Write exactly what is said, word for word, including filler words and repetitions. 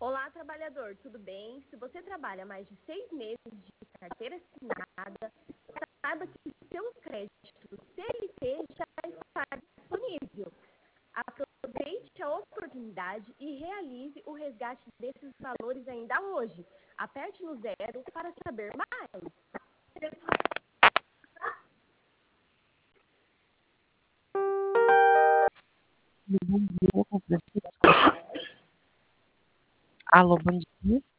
Olá, trabalhador, tudo bem? Se você trabalha mais de seis meses de carteira assinada, saiba que seu crédito C L T já está disponível. Aproveite a oportunidade e realize o resgate desses valores ainda hoje. Aperte no zero para saber mais. Bom dia, com Francisco. Alô, bom dia.